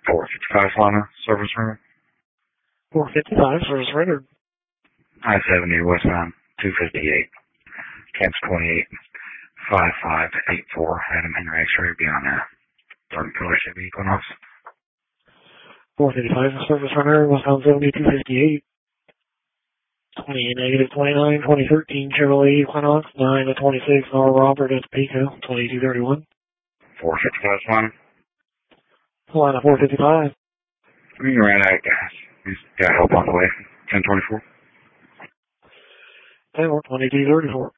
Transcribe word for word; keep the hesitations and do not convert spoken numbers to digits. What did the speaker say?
four fifty-five Solana, service rendered. four fifty-five, service rendered. I seventy westbound, two fifty-eight. Camps twenty-eight, five five eight four, Adam Henry X-ray, beyond that. thirty color Chevy Equinox. four fifty-five, service rendered, westbound seventy, two fifty-eight. twenty-eight, negative twenty-nine, twenty thirteen Chevrolet Equinox, nine to twenty-six, R. Robert at Topeka, twenty-two thirty-one. four fifty-five Solana. Solana four fifty-five. We ran out of gas. He's got help on the way. ten twenty-four. ten twenty-two thirty-four.